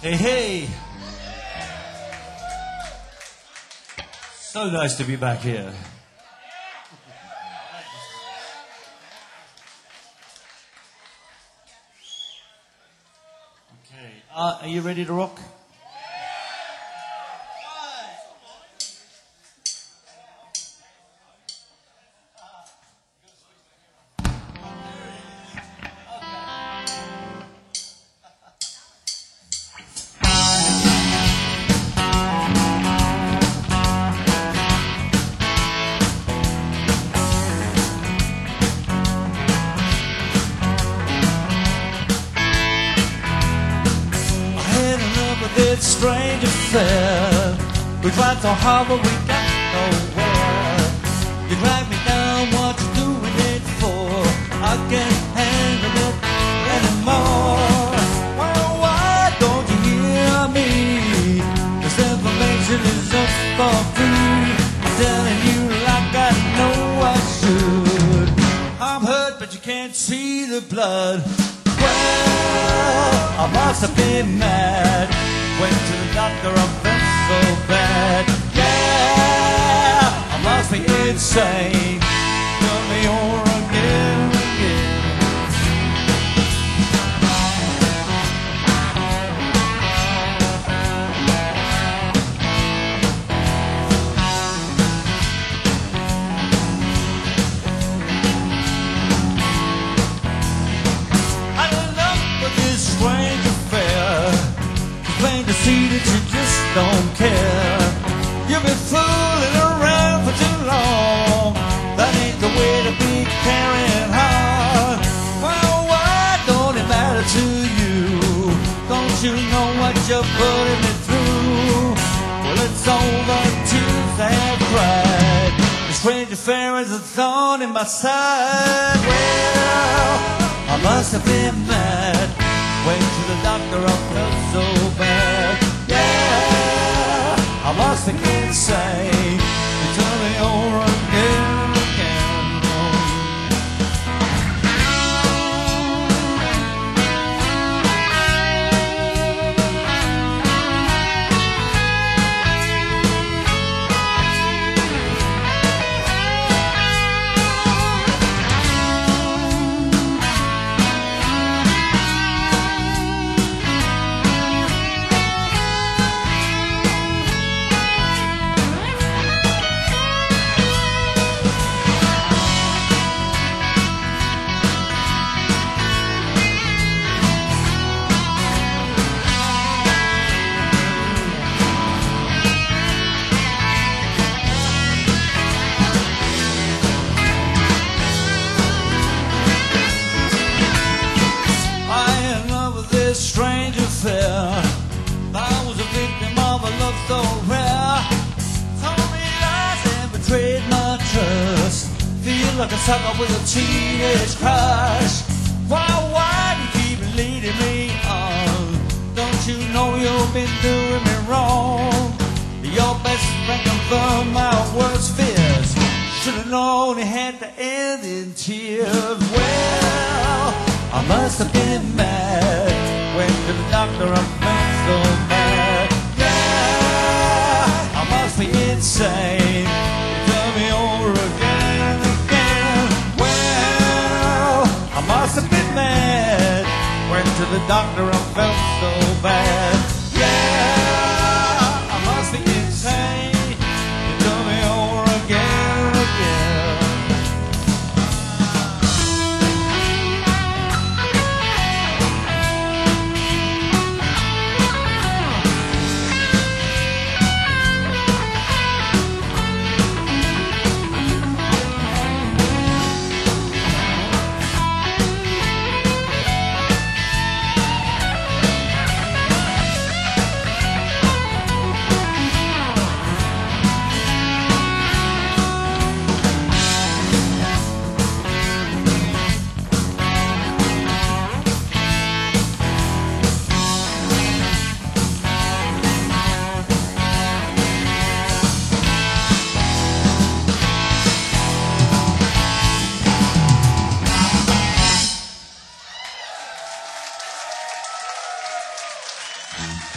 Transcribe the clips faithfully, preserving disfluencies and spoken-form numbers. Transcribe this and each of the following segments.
Hey, hey! So nice to be back here. Okay, uh, are you ready to rock? This strange affair. We tried so hard but we got nowhere. You drag me down, what you doing it for? I can't handle it anymore. Well, why don't you hear me? This information is just for free. I'm telling you like I know I should. I'm hurt but you can't see the blood. Well, I must have been mad. Went to the doctor, I felt so bad. Yeah, I must be insane. Tell me over again, again. I don't know what this strange affair. Plain to see that you just don't care. You've been fooling around for too long. That ain't the way to be carrying on. Well, why don't it matter to you? Don't you know what you're putting me through? Well, it's over, tears have cried. The strange affair is a thorn in my side. Well, I must have been mad. Went to the doctor, I felt so bad. Yeah, I must be insane. You tell me over again and again. Strange affair. I was a victim of a love so rare. Told me lies and betrayed my trust. Feel like a sucker with a teenage crush. Why, why do you keep leading me on? Don't you know you've been doing me wrong? Your best friend confirmed my worst fears. Should've known it had to end in tears. Well, I must have been mad. Went to the doctor, I felt so bad. Yeah, I must be insane. Tell me over again and again. Well, I must have been mad. Went to the doctor, I felt so bad. Yeah, I must be insane. Tell me over again and again.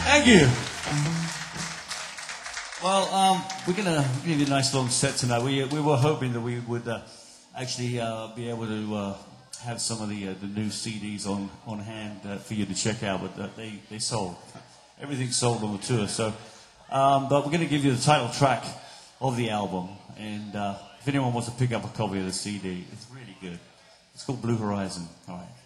Thank you. Well, um, we're going to give you a nice long set tonight. We, we were hoping that we would uh, actually uh, be able to uh, have some of the uh, the new C Ds on, on hand uh, for you to check out, but uh, they, they sold. Everything's sold on the tour. So, um, but we're going to give you the title track of the album. And uh, if anyone wants to pick up a copy of the C D, it's really good. It's called Blue Horizon. All right.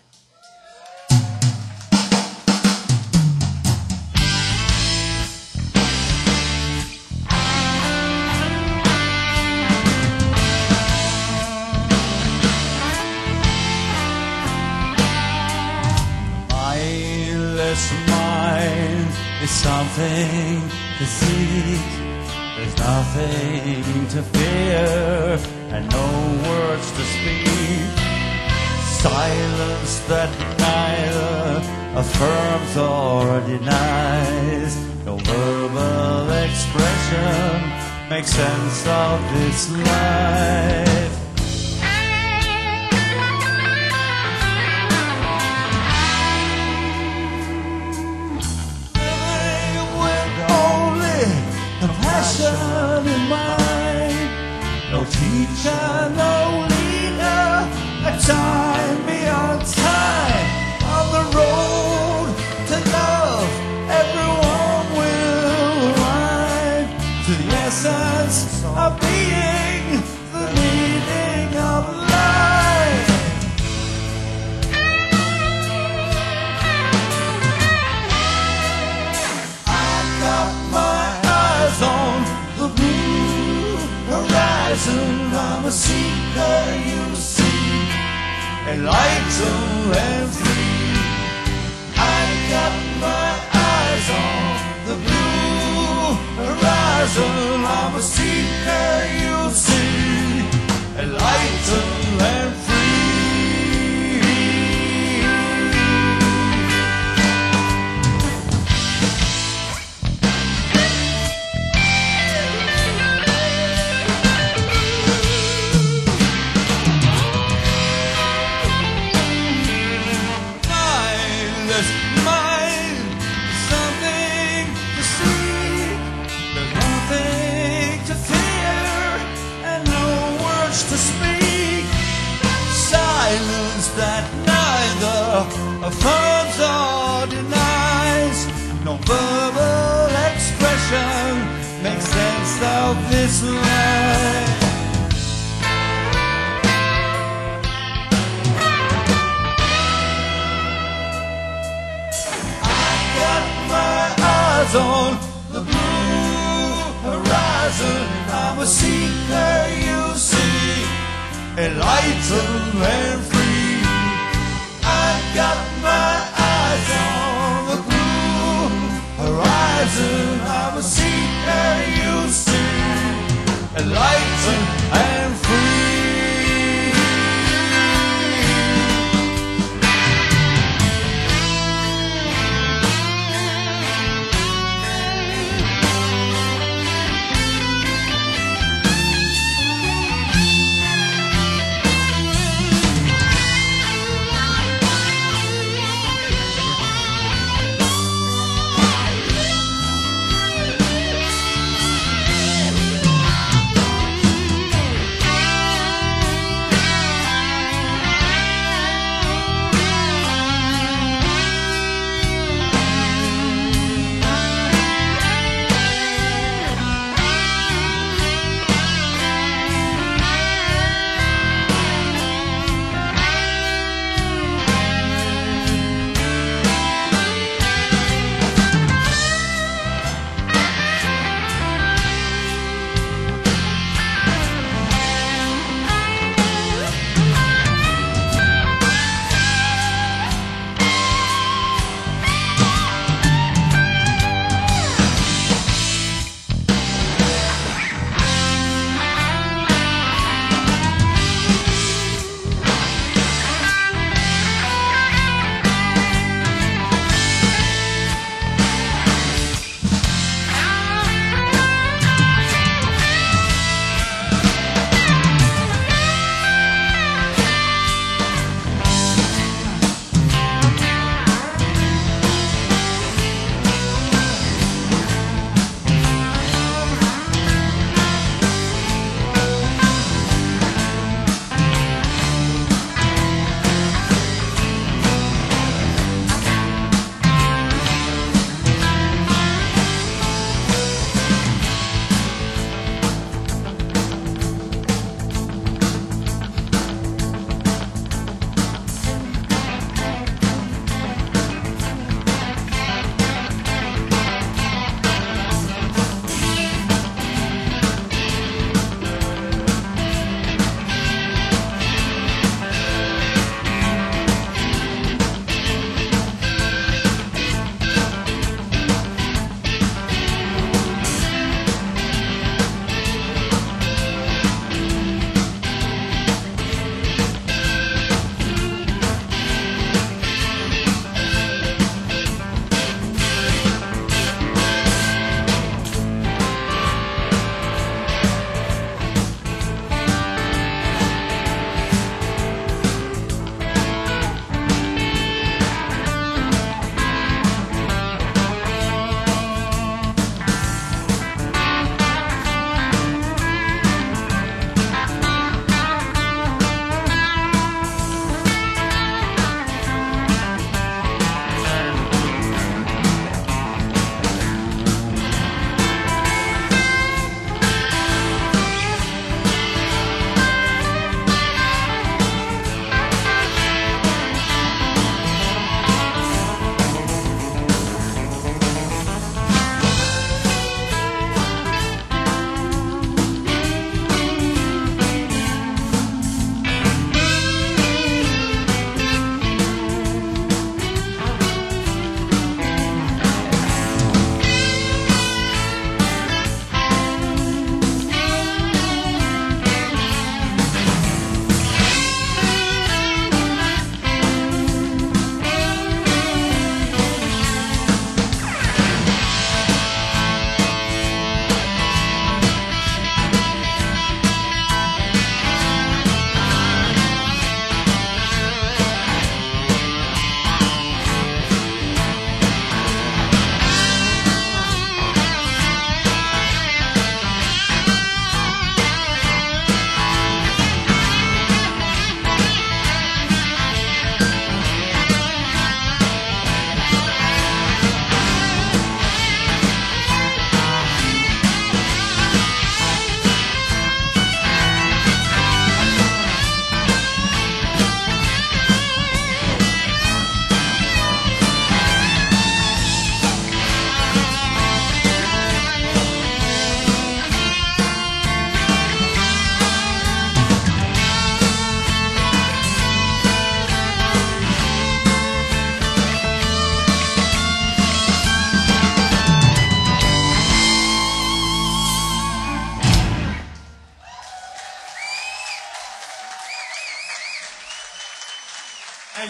Mine is something to seek. There's nothing to fear and no words to speak. Silence that neither affirms or denies. No verbal expression makes sense of this life. Passion in mind, no teacher, no leader, a time beyond time. On the road to love, everyone will arrive to the essence of being, the meaning of life. I got my on the blue horizon, I'm a seeker, you see, enlightened and free. I got my eyes on the blue horizon, I'm a seeker, you see, enlightened and free. Affirms or denies, no verbal expression makes sense of this life. I got my eyes on the blue horizon, I'm a seeker, you see, enlightened and free. I got my eyes on the blue horizon, I'm a seeker, you see, enlightened and free.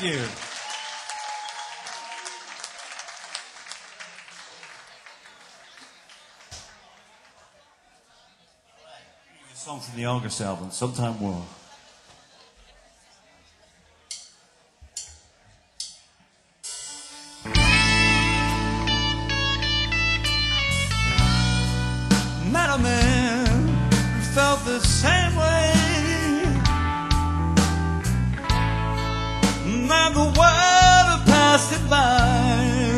you. A song from the August album, Sometime War. Met a man who felt the same way. And the world had passed it by.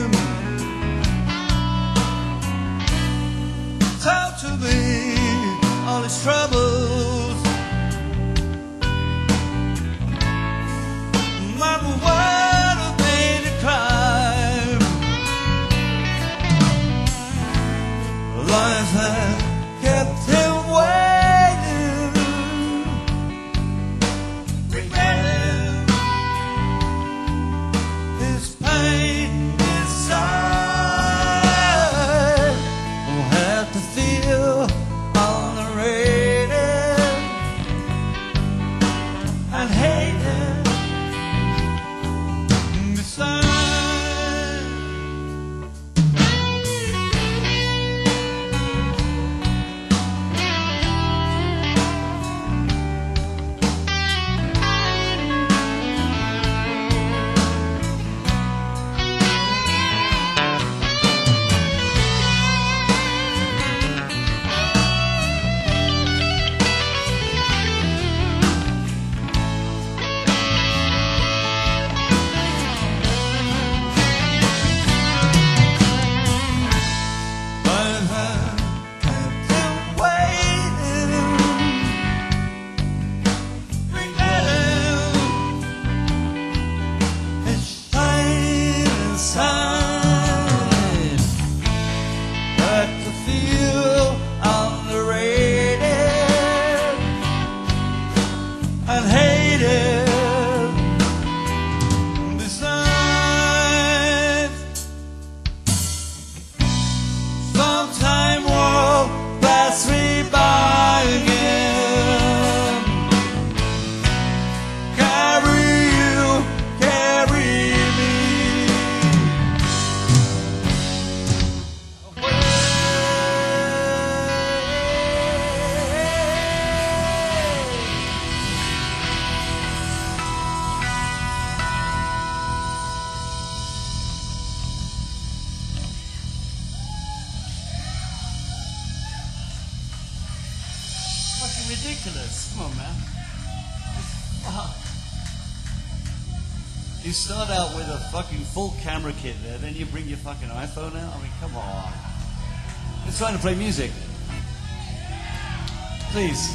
Told to me all his troubles. And the world had made it cry. Life had kept him waiting, regretting his pain inside. Who had to feel underrated and hated beside. And hated besides. Sometime will pass me by again. Carry you, carry me away. Fucking ridiculous. Come on, man. Fuck. You start out with a fucking full camera kit there, then you bring your fucking iPhone out? I mean, come on. It's trying to play music. Please.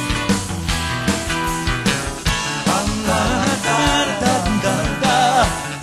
Da, da, da, da, da.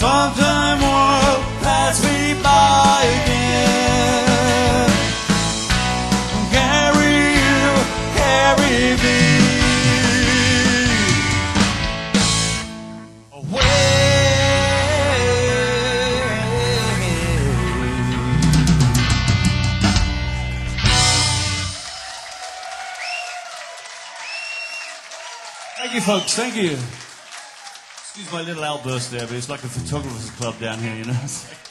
sometime won't pass me by again. Carry you, carry me away. Thank you, folks. Thank you. Excuse my little outburst there, but it's like a photographer's club down here, you know. It's like...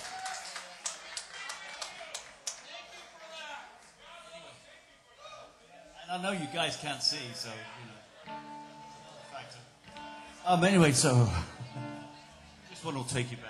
And I know you guys can't see, so you know. Um. Anyway, so this one will take you back.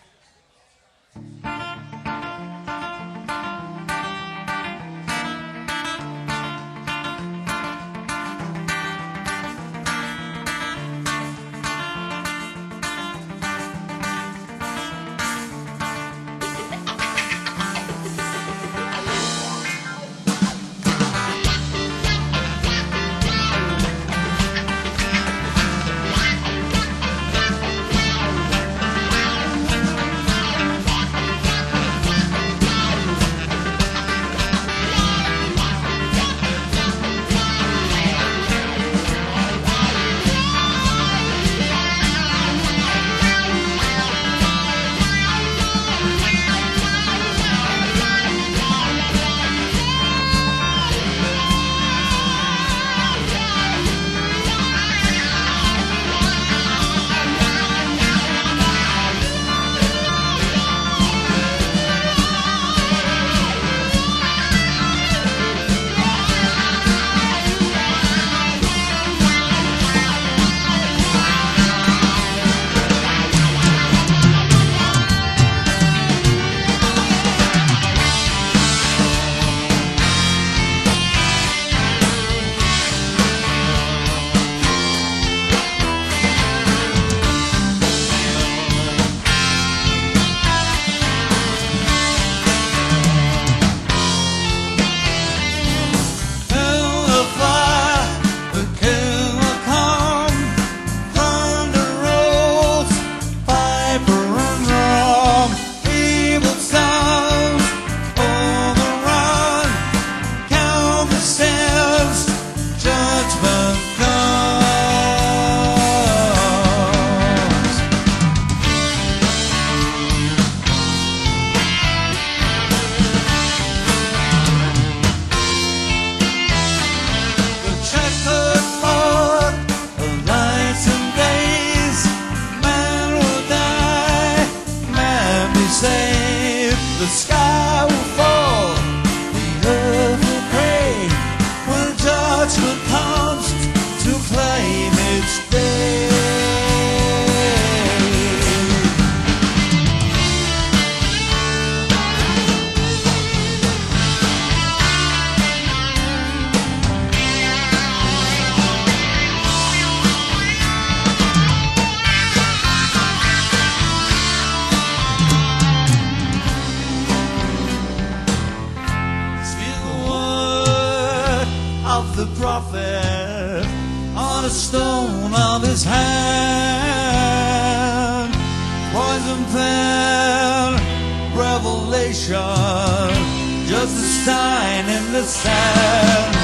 The sky will fall, the earth will pray, when judgment comes to claim its day. Of the prophet on a stone of his hand, poison pen, revelation, just a sign in the sand.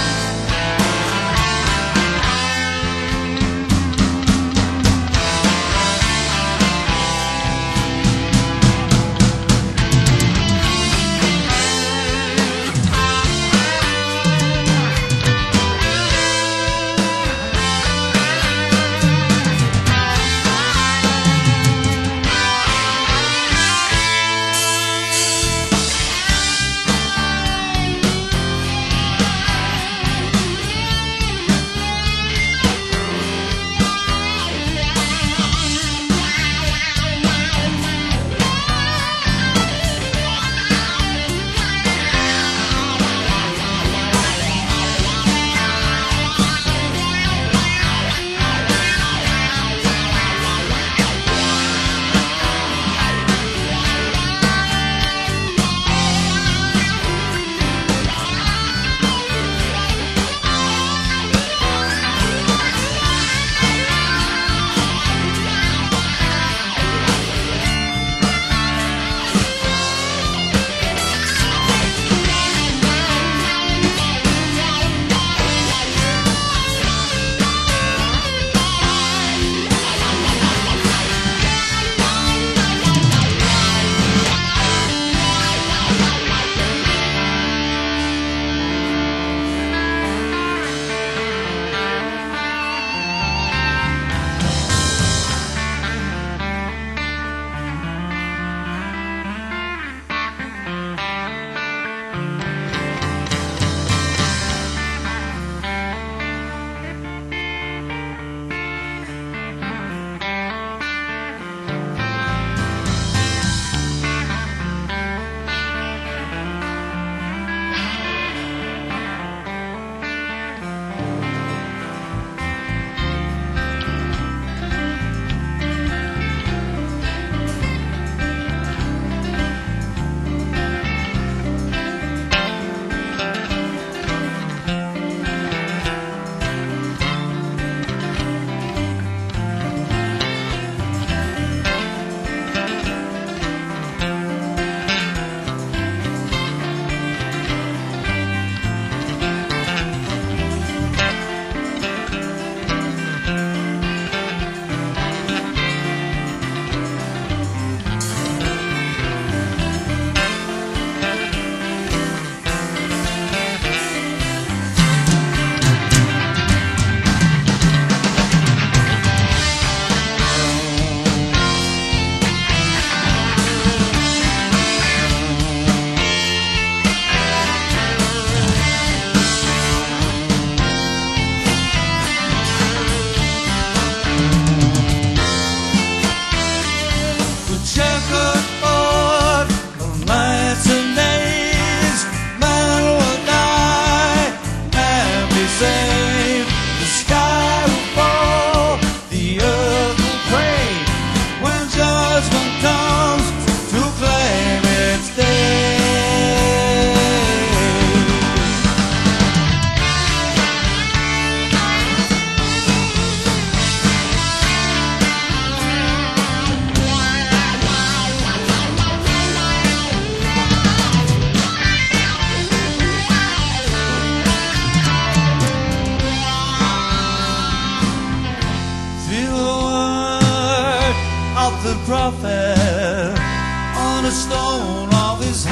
the prophet on the stone of his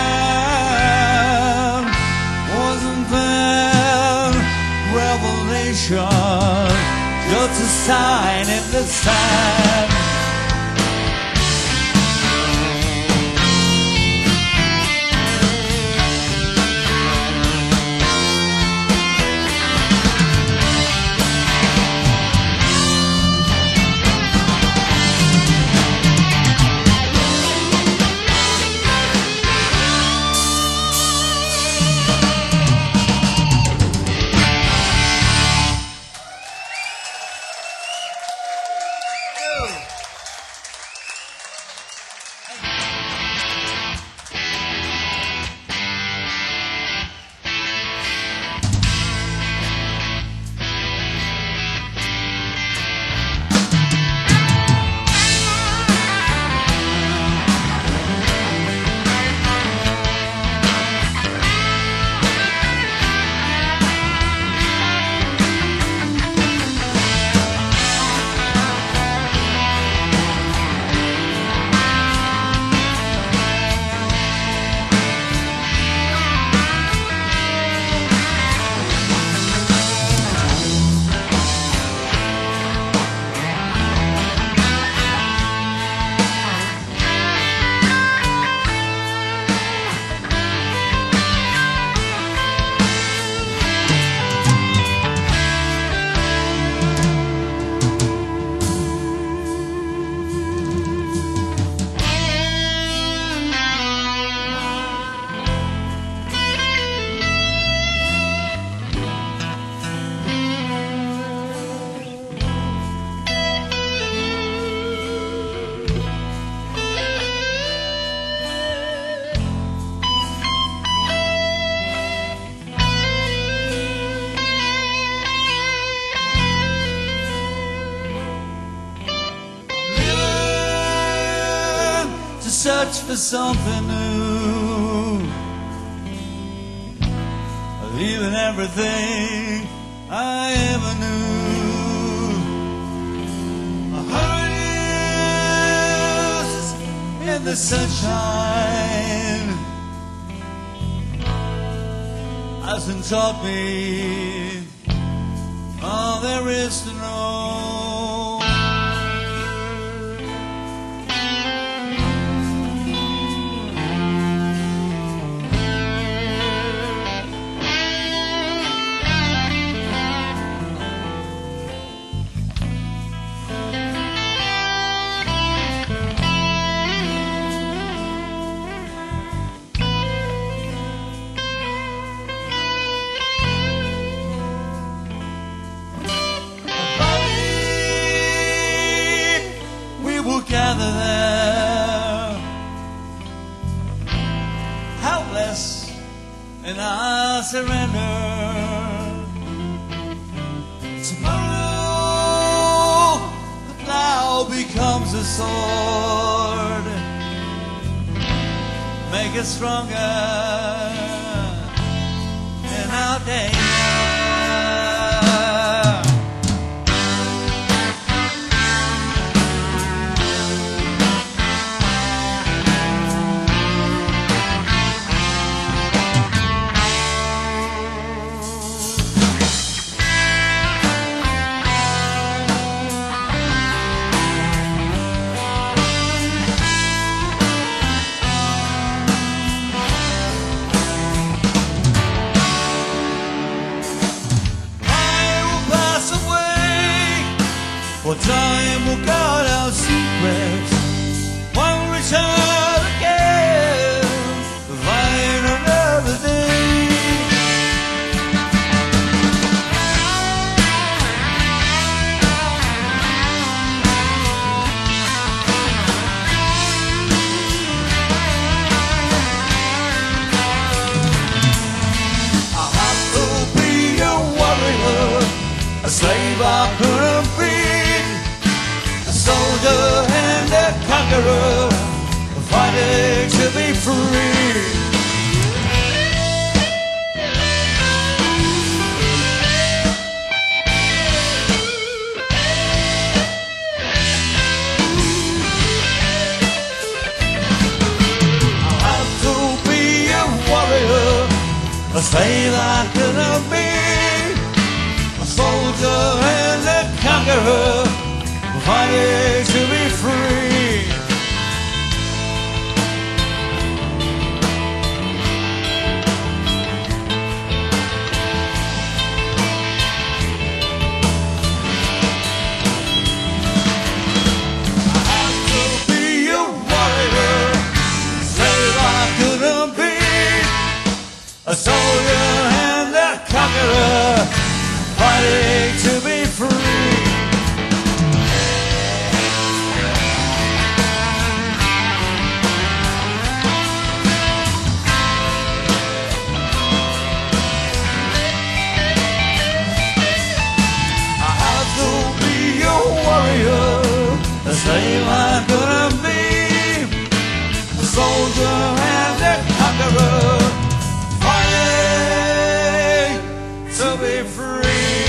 hand. Wasn't there revelation, just a sign in the sand? Search for something new, leaving everything I ever knew. I heard in the sunshine hasn't taught me all there is to know. Gather there, helpless, and I surrender. Tomorrow, the plow becomes a sword, make it stronger in our danger. For time will guard our secrets, won't return again, to find another day. I have to be a warrior, a slave I couldn't be, soldier and a conqueror, fighting to be free. slave I couldn't be, a soldier and a conqueror, fighting to be free. A soldier and a conqueror, fighting to be free. I have to be a warrior, a slave I'm gonna be, a soldier and a conqueror, to be free.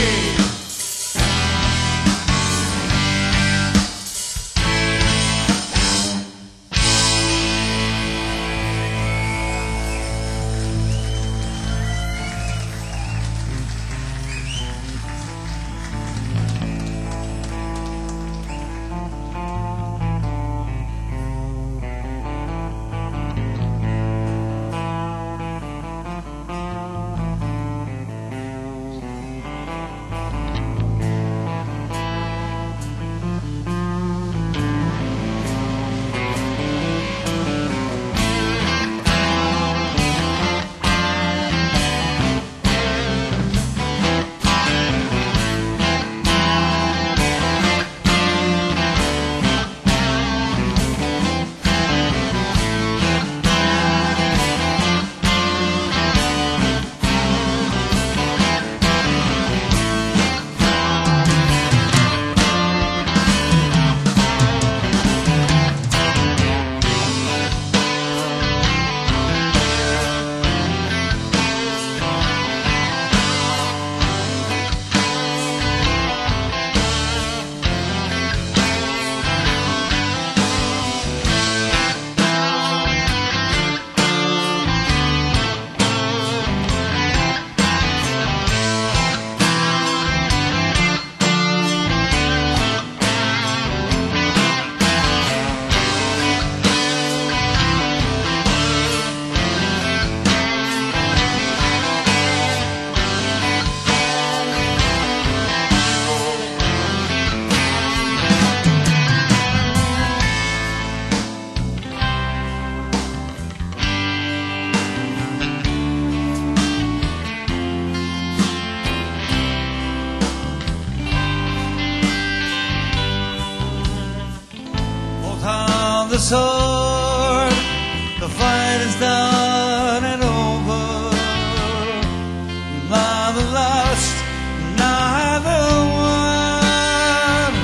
The sword, the fight is done and over. Neither lost, neither won.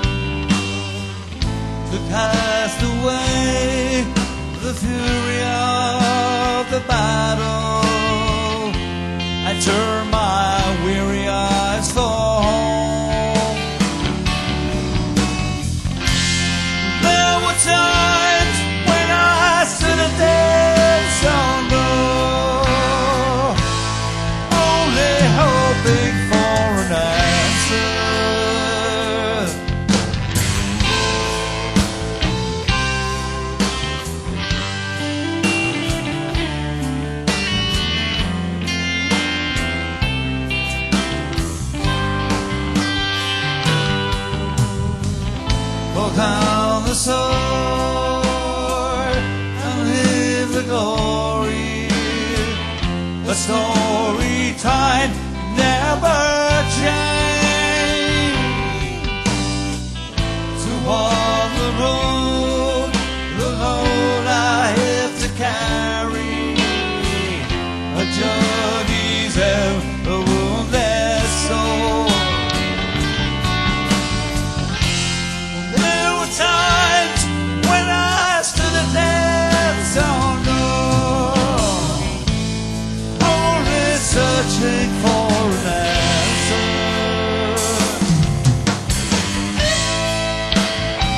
To cast away the fury of the battle, I turn my weary eyes for home. There were times down the sword and live the glory. The story time never change. To walk the road, the load I have to carry. A journey's ever wounded soul. Times when I stood at death's own door, only searching for an answer.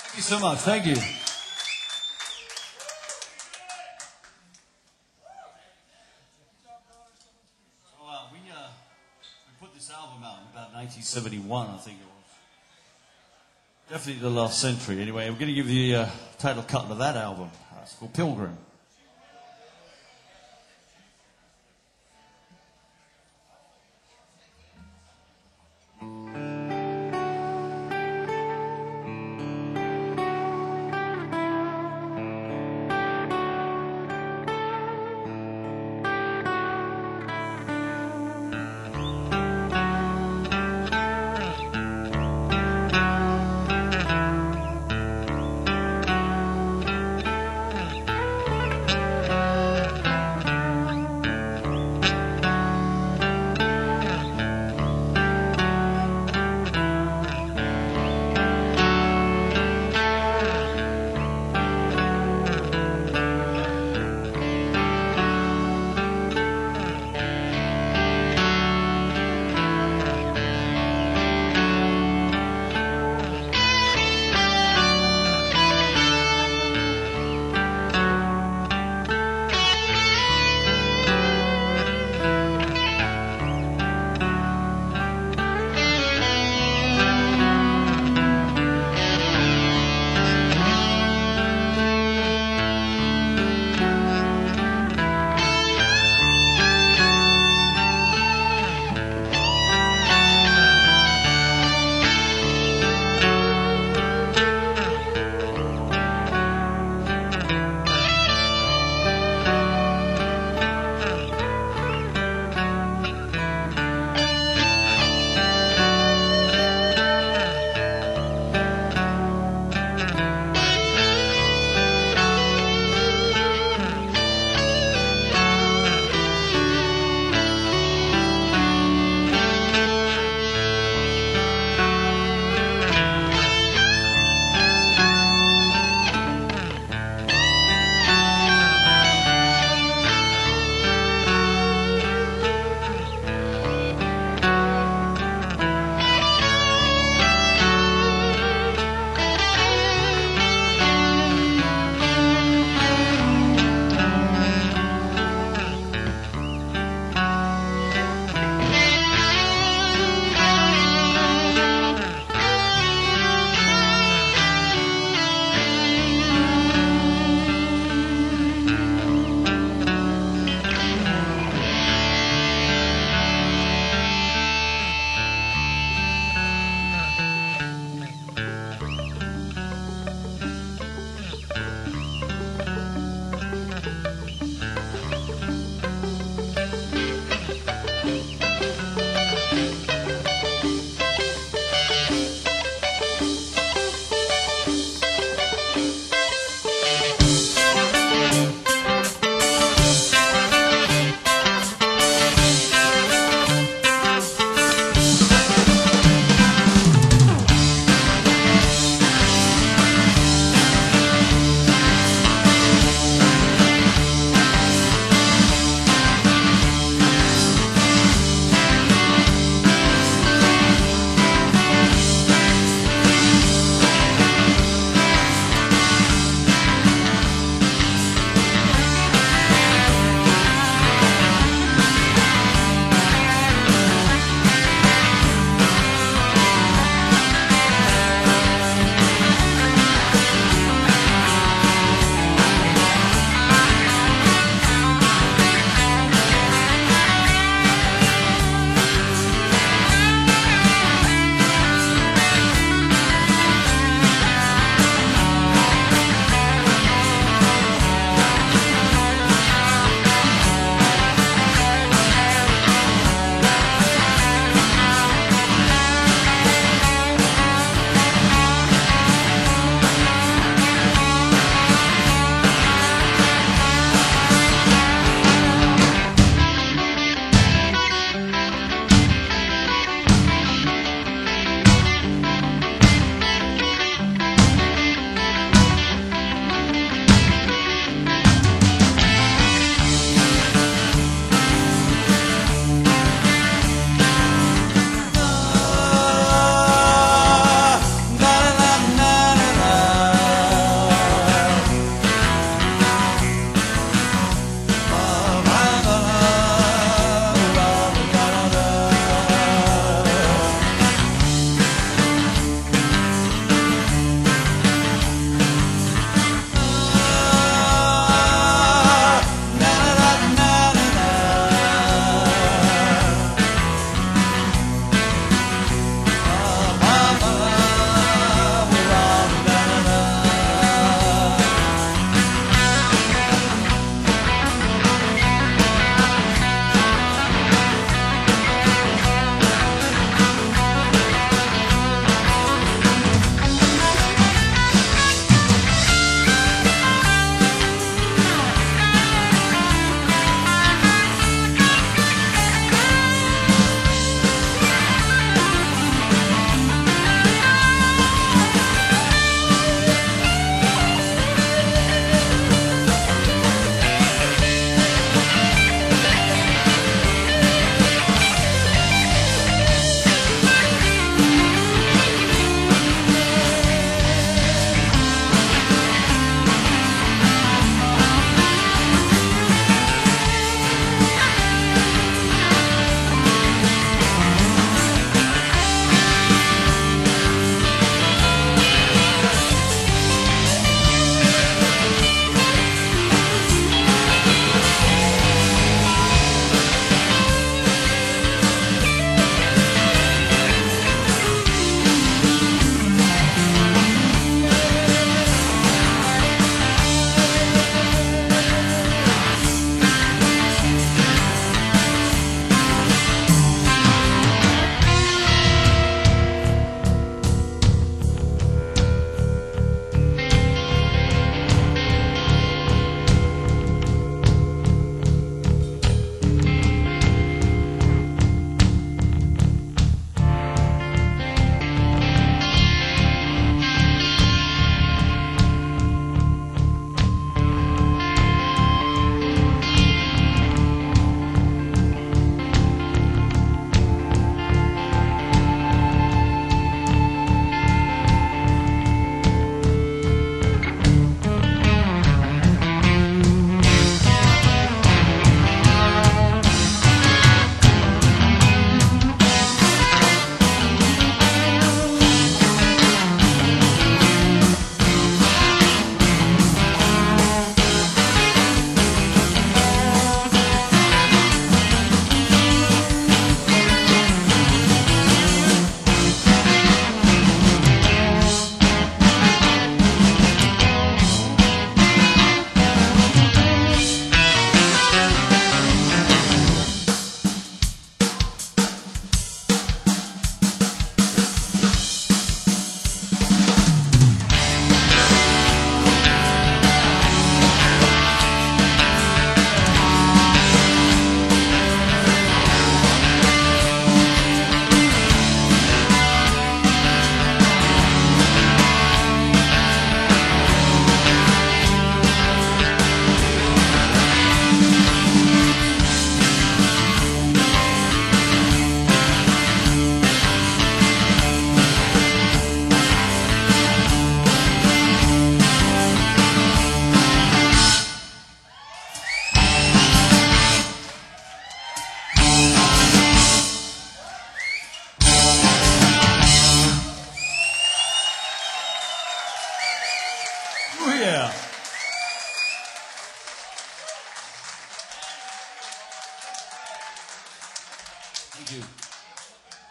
Thank you so much. Thank you. So, uh, we, uh, we put this album out in about nineteen seventy-one, I think it was. Definitely the last century. Anyway, we're going to give you the uh, title cut of that album. Uh, it's called Pilgrim.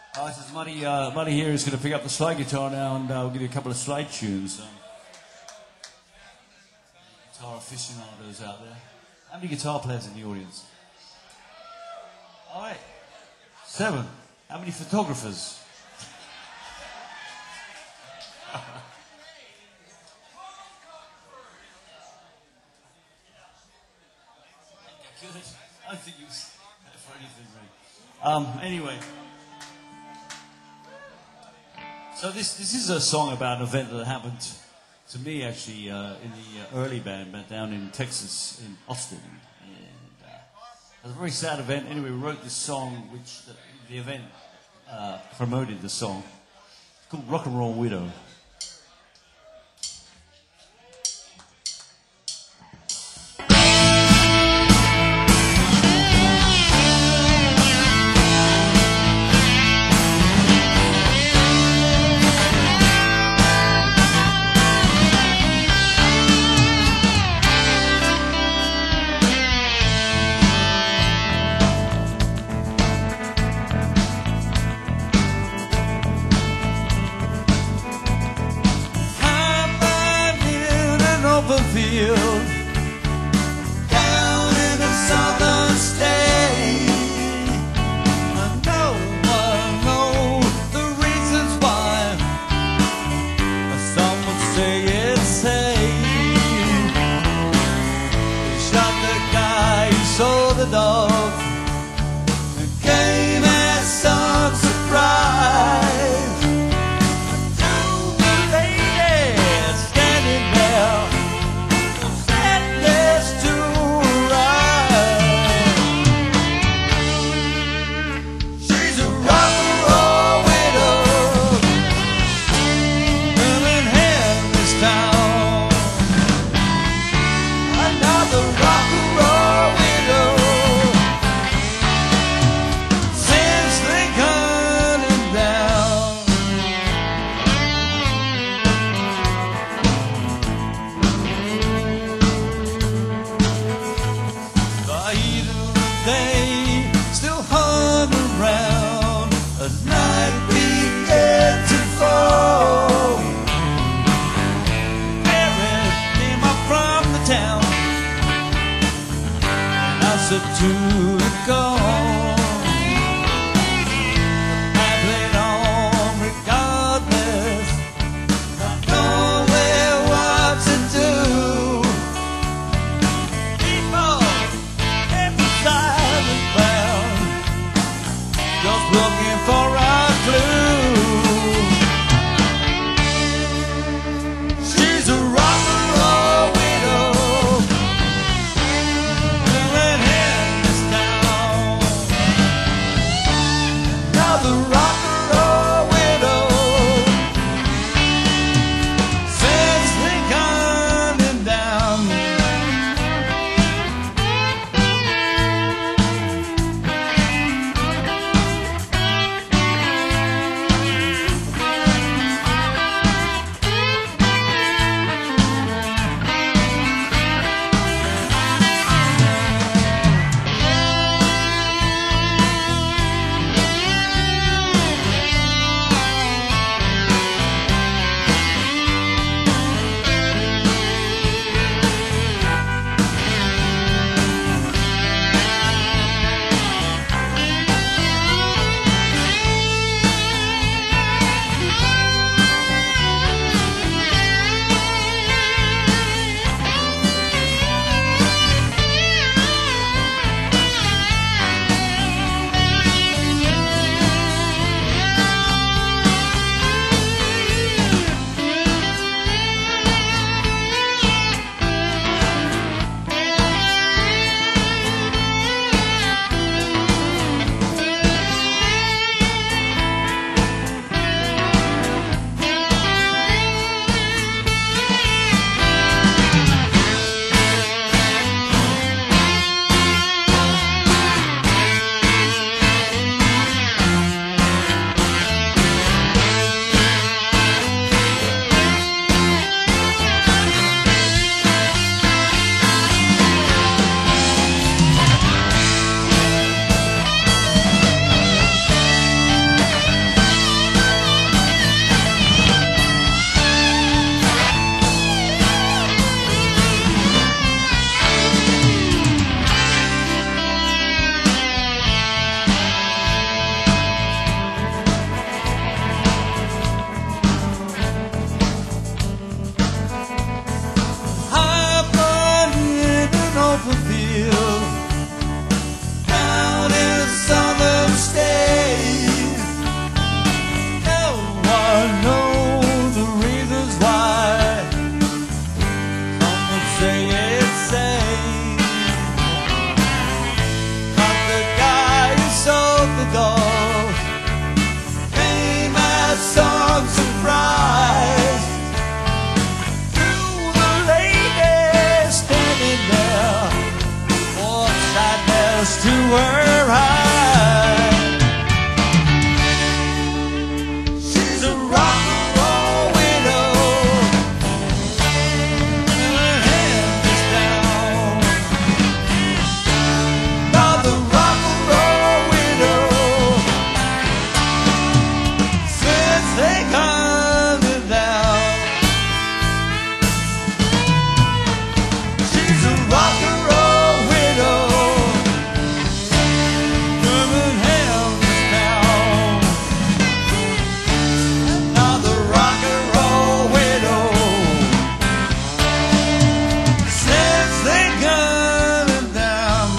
All right, this Muddy, uh, Muddy here is going to pick up the slide guitar now, and uh, we'll give you a couple of slide tunes. Um, guitar aficionados out there. How many guitar players in the audience? All right. Seven. How many photographers? Good. I think you was for anything, right? Um, anyway. So this this is a song about an event that happened to me actually uh, in the uh, early band, but down in Texas, in Austin. And uh, it was a very sad event. Anyway, we wrote this song, which the, the event uh, promoted the song. It's called Rock and Roll Widow. Field down in the southern state. No one knows the reasons why. Some would say it's safe. They shot the guy who sold the dog and came as some surprise. To the lady standing there, to the gone. I played on regardless, not knowing what to do. People emphasize and found, just looking for a clue. She's a rock and roll widow. This time surprise to the lady standing there, brought sadness to her eyes. She's a rock and roll widow, and her hand is down. Another rock and roll widow, since they come down. She's a rock and roll widow, woman hand is down. Another rock and roll widow, since they come down.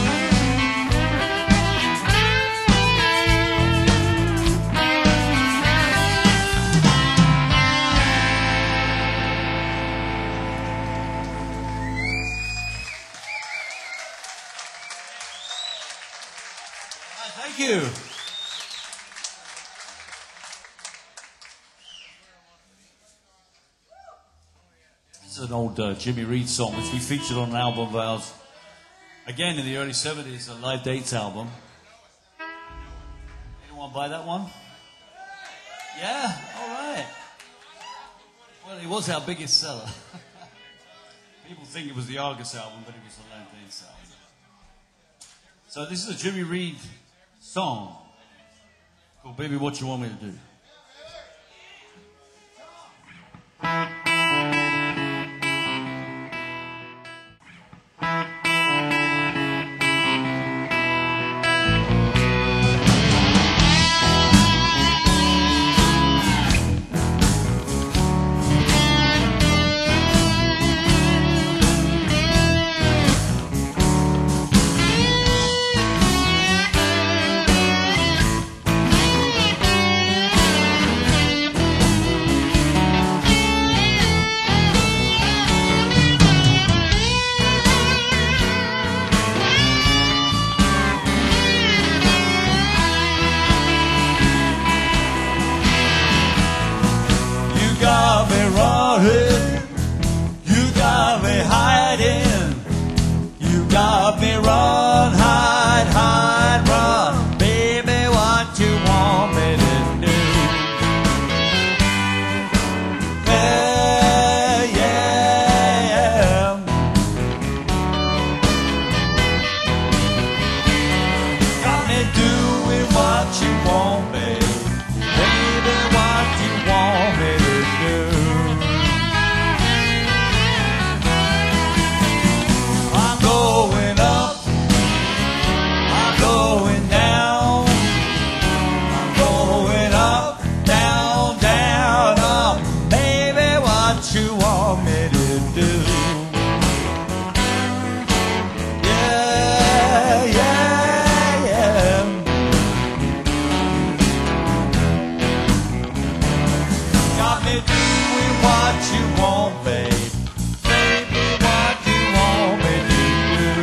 Thank you. This is an old uh, Jimmy Reed song which we featured on an album of ours, again in the early seventies, a Live Dates album. Anyone buy that one? Yeah? All right. Well, it was our biggest seller. People think it was the Argus album, but it was the Live Dates album. So this is a Jimmy Reed song called Baby What You Want Me to Do. You got me running, you got me hiding, you got me run, hide, hide, run. Baby, what you want me to do? Yeah, yeah, yeah. Got me doing what you want me. Baby, what you want me to do? I'm going up, I'm going down, I'm going up, down, down, up. Baby, what you want me to do? Yeah, yeah, yeah. Got me doing what you want, babe. Baby, what you want me to do?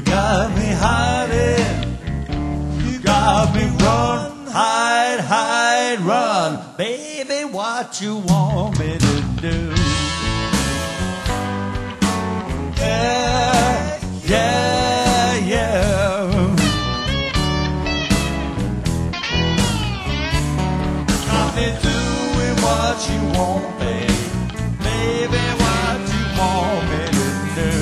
got me hiding. You got me run, hide, hide, run. Baby, what you want me to do? Yeah, yeah, yeah. Got me doing what you want, baby. Baby, what you want me to do?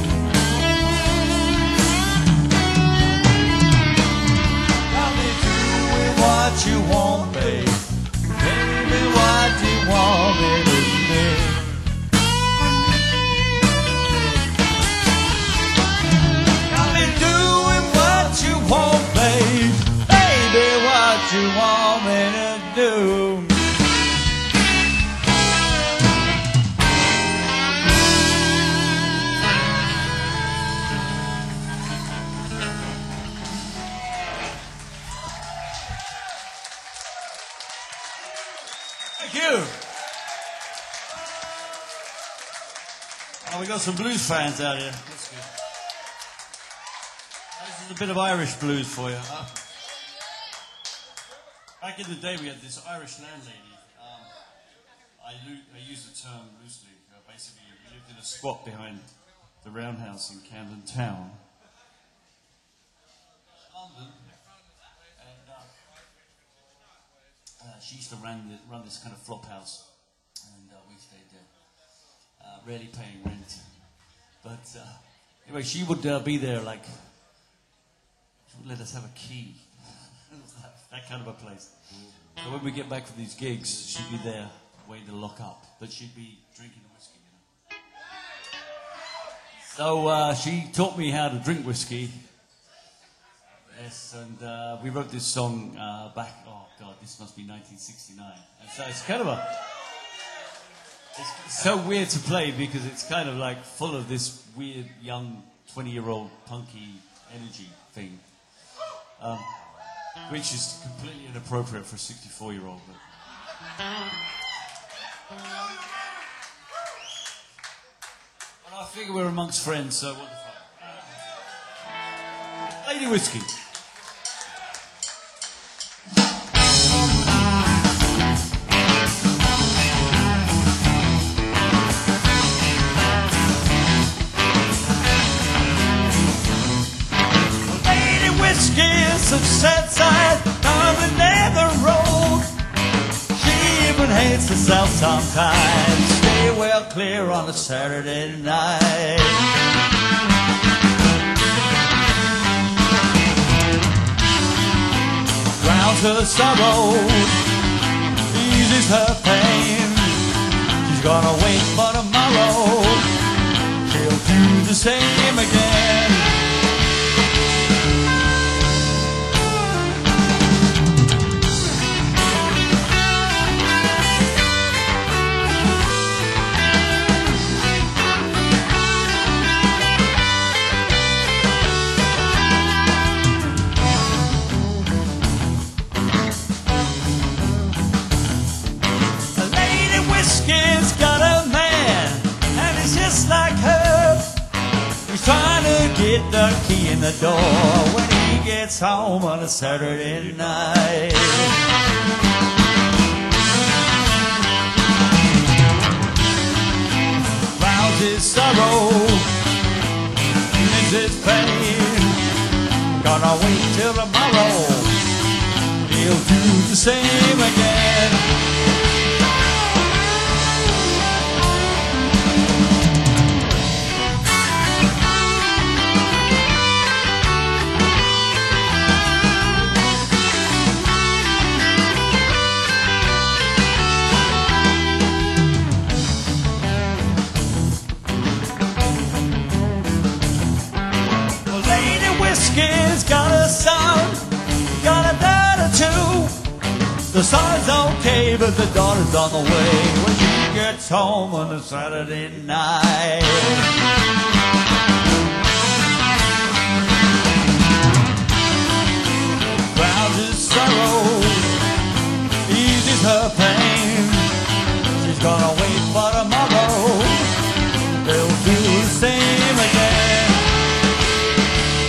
Got me doing what you want, baby. Baby, what you want me to do? Got me doing what you want, baby. Baby, what you want me to do? Thank you. Oh, we got some blues fans out here. That's good. This is a bit of Irish blues for you. Uh, back in the day, we had this Irish landlady. Um, I, lo- I use the term loosely. Uh, basically, we lived in a squat behind the Roundhouse in Camden Town. London. And uh, uh, she used to run, the, run this kind of flop house. And uh, we stayed there. Uh, rarely paying rent. But uh, anyway, she would uh, be there like, she would let us have a key. That kind of a place. So when we get back from these gigs, she'd be there waiting to lock up. But she'd be drinking the whiskey, you know. So uh, she taught me how to drink whiskey. Yes, and uh, we wrote this song uh, back, oh God, this must be nineteen sixty-nine. And so it's kind of a, it's so weird to play because it's kind of like full of this weird young twenty-year-old punky energy thing, um, which is completely inappropriate for a sixty-four-year-old. But well, I figure we're amongst friends, so what the fuck? Lady Whiskey. Sunset side on the nether road. She even hates the south sometimes. Stay well clear on a Saturday night. Drowns her sorrow, eases her pain. She's gonna wait for tomorrow. She'll do the same again. Get the key in the door when he gets home on a Saturday night. Drowns his sorrow, eases his pain. Gonna wait till tomorrow, he'll do the same again. Got a son, got a daughter too. The son's okay, but the daughter's on the way when she gets home on a Saturday night. Drowns his sorrow, eases her pain. She's gonna wait for tomorrow. They'll do the same again.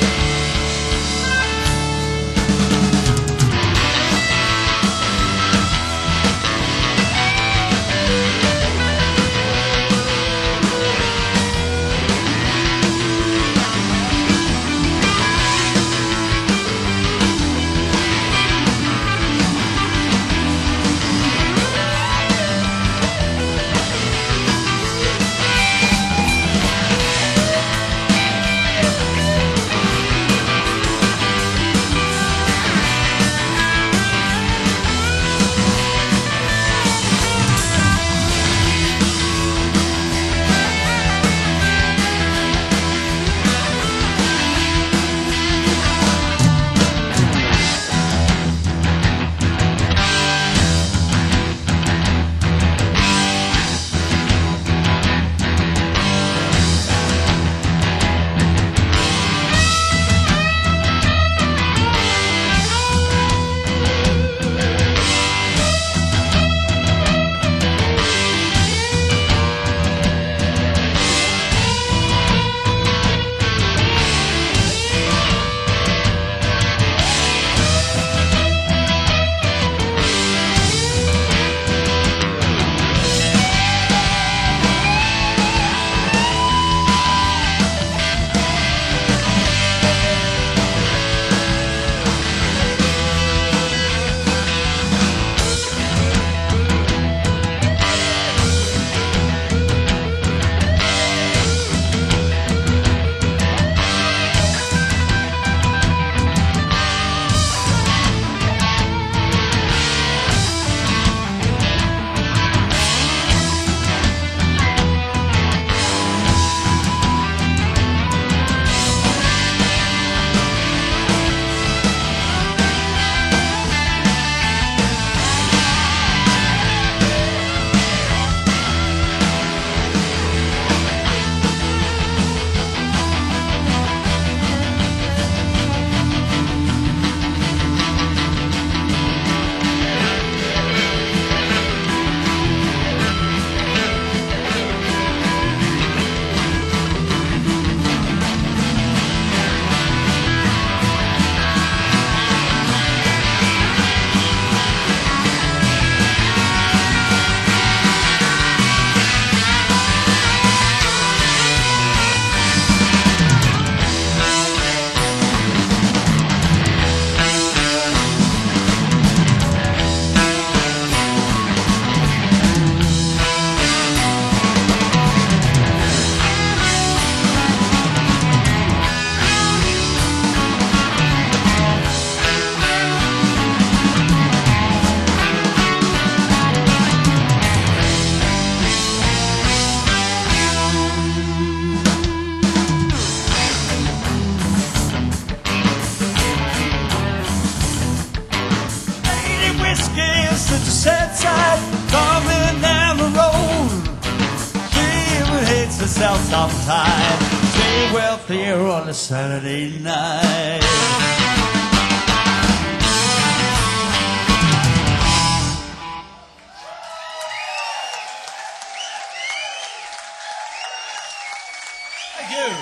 sometime. Stay well clear on a Saturday night. Thank you.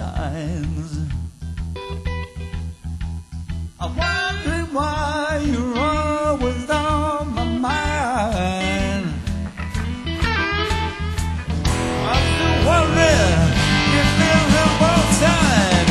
lines. I'm wondering why you're always on my mind. I'm still wondering if there's a more time.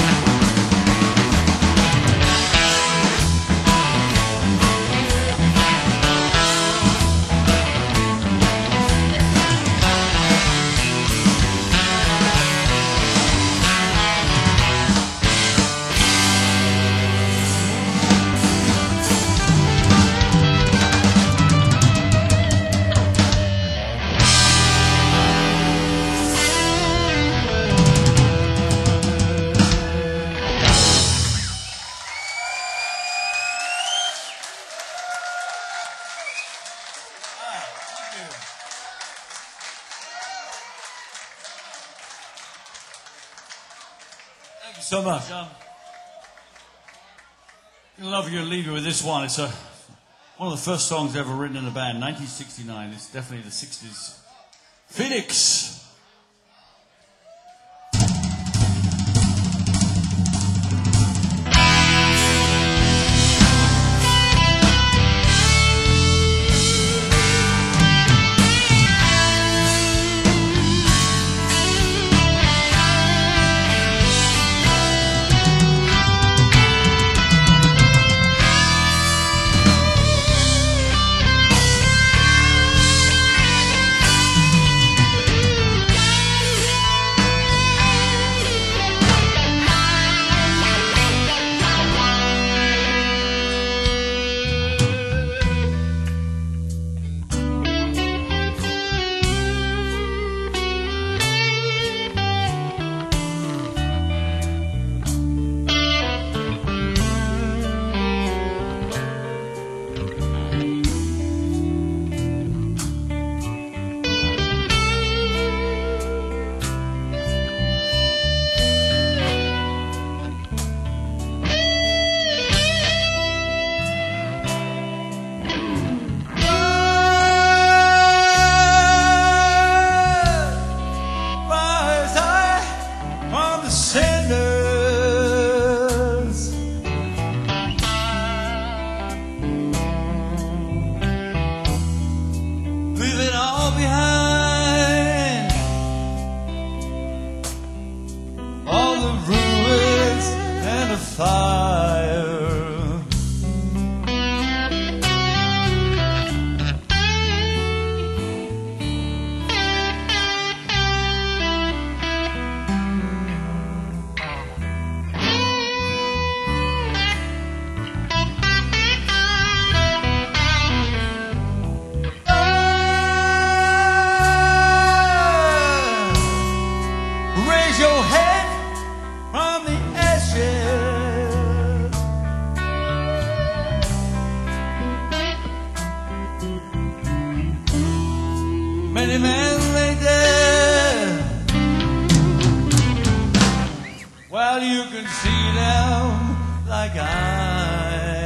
Thank you so much. Um, I love your leader with this one. It's a, one of the first songs ever written in a band, nineteen sixty-nine. It's definitely the sixties. Phoenix. Many men lay dead while you can see them like I.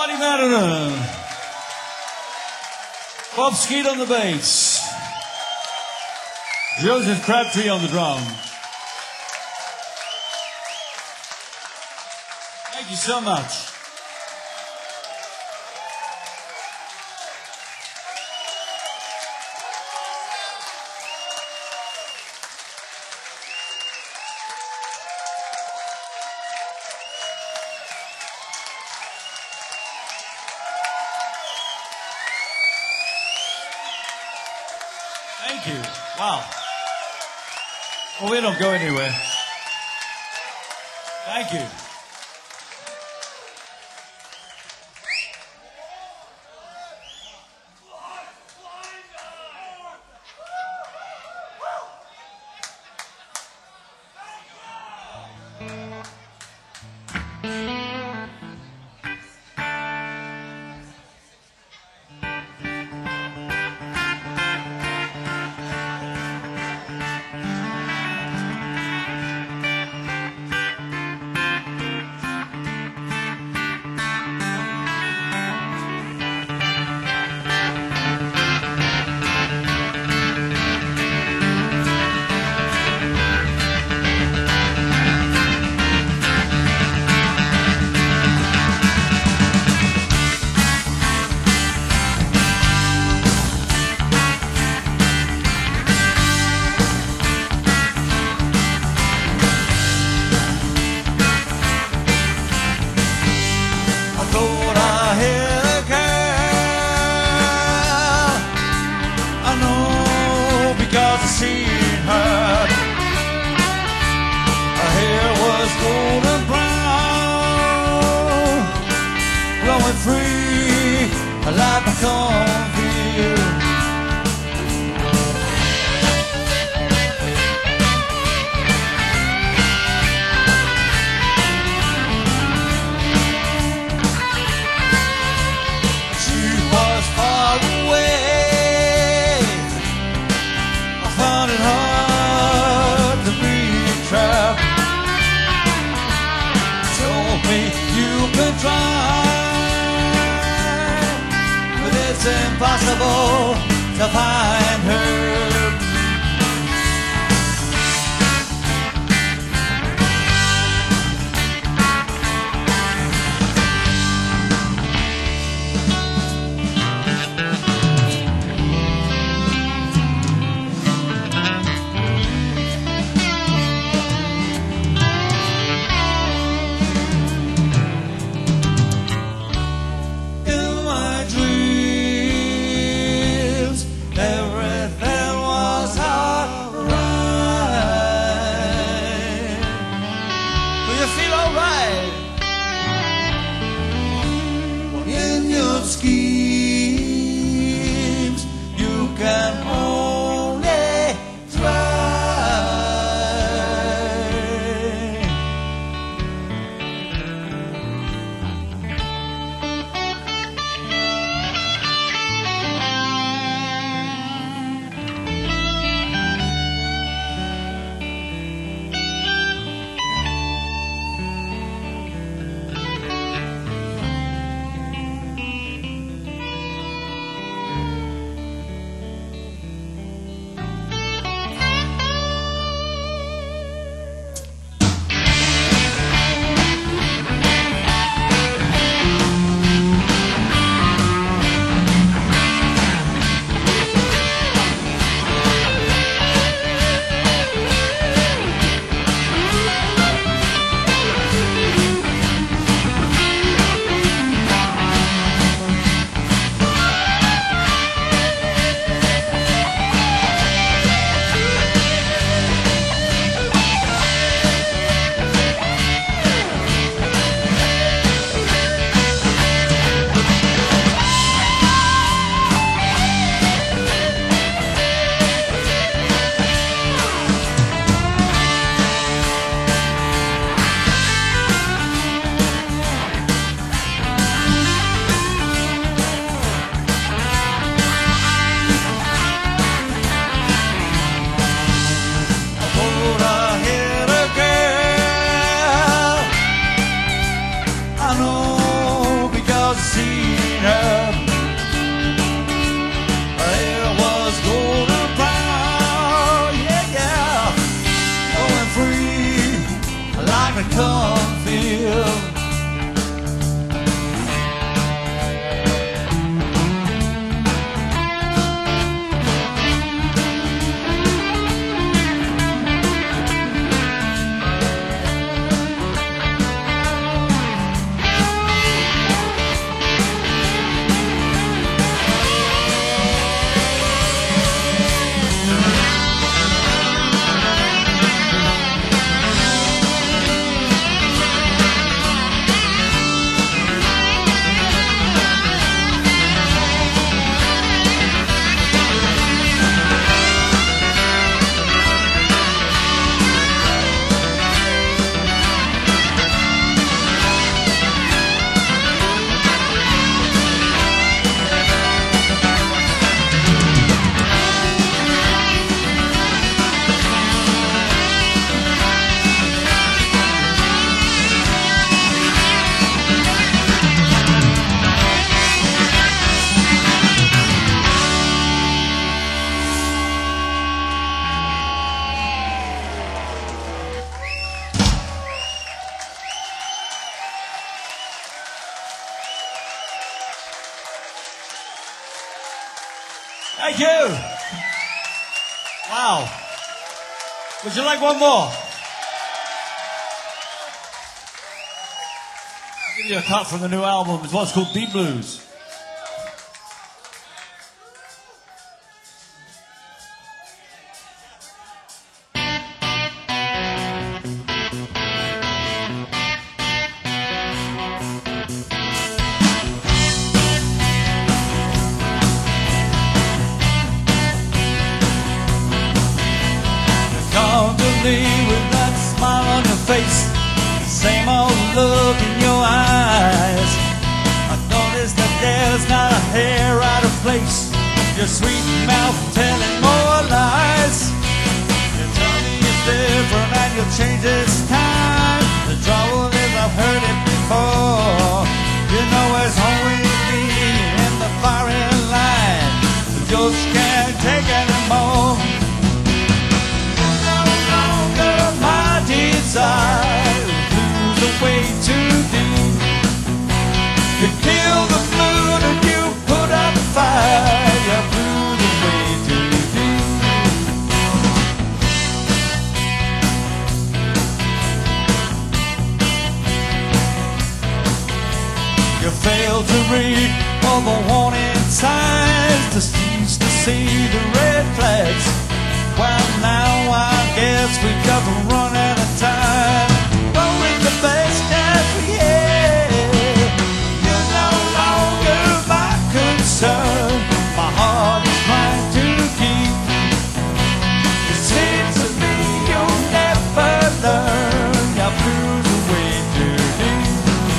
Charlie Madden. Bob Skeet on the bass. Joseph Crabtree on the drum. Thank you so much. Thank you. Wow. Well, we don't go anywhere. Thank you. Impossible to find her. greener. It was golden brown, yeah, yeah. Going free like a cornfield. Thank you. Wow. Would you like one more? I'll give you a cut from the new album. It's what's called Beat Blues. With that smile on your face, same old look in your eyes. I noticed that there's not a hair out of place. Your sweet mouth telling more lies. You tell me it's different and you'll change this time. The trouble is I've heard it before. You know it's always me in the firing line. I just can't take anymore. Desire blues are way too deep. You kill the moon and you put up a fire. Your blues are way too deep. You fail to read all the warning signs, to cease to see the red flags. Well, now I guess we've got to run out of time. But with the best that we had, you're no longer my concern. My heart is trying to keep. It seems to me you'll never learn. Your blues are way too deep.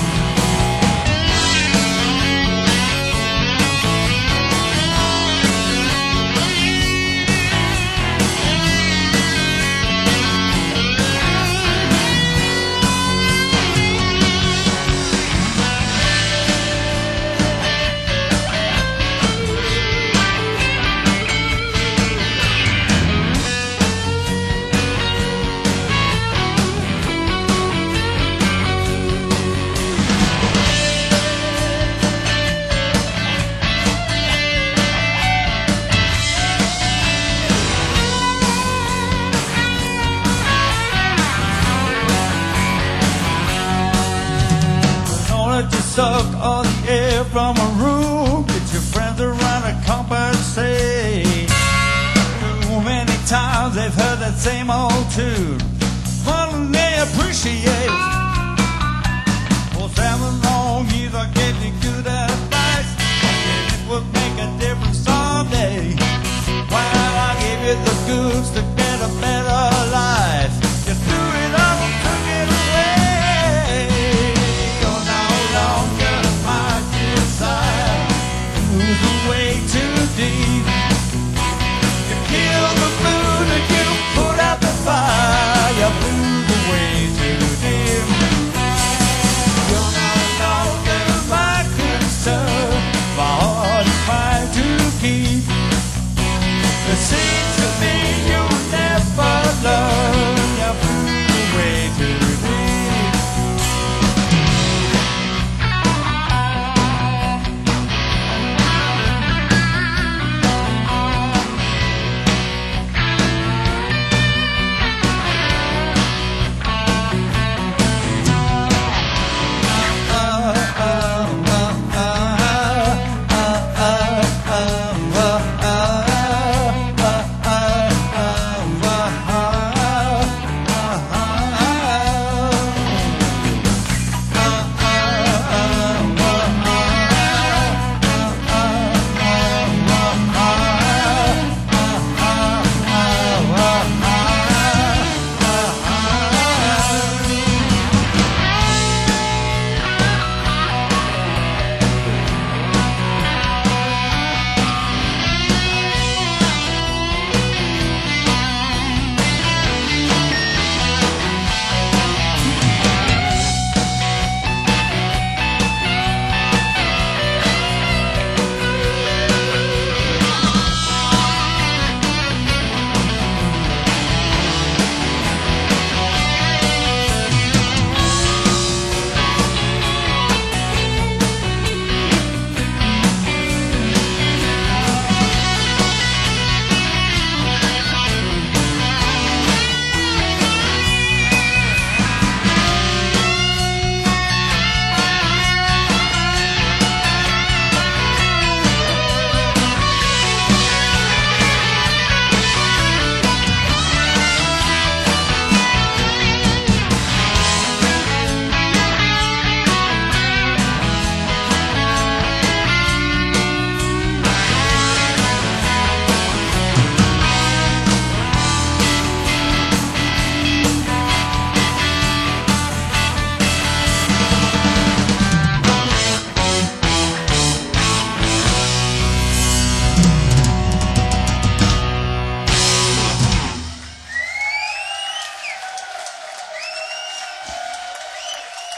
Suck all the air from a room. Get your friends around to compensate. Too many times they've heard that same old tune. More than they appreciate. For seven long years I gave you good advice. It would make a difference someday. While I gave you the goods to get a better life, you threw it all, took it away. You're no longer my desire. Blues are way too deep. You killed the moon and you put out the fire. Your blues are way too deep. You're no longer my concern.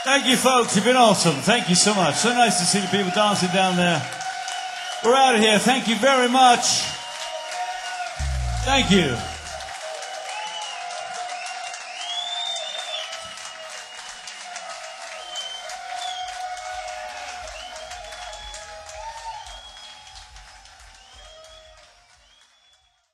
Thank you, folks. You've been awesome. Thank you so much. So nice to see the people dancing down there. We're out of here. Thank you very much. Thank you.